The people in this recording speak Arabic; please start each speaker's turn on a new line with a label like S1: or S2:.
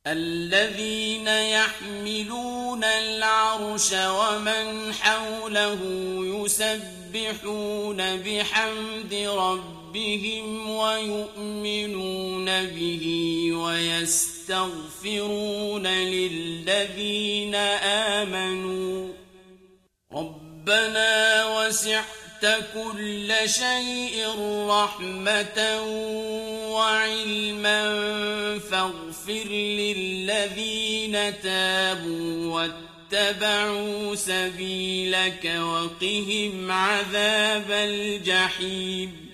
S1: الذين يحملون العرش ومن حوله يسبحون بحمد ربهم ويؤمنون به ويستغفرون للذين آمنوا ربنا وسعت كل شيء رحمة وعلما فاغفر للذين تابوا واتبعوا سبيلك وقهم عذاب الجحيم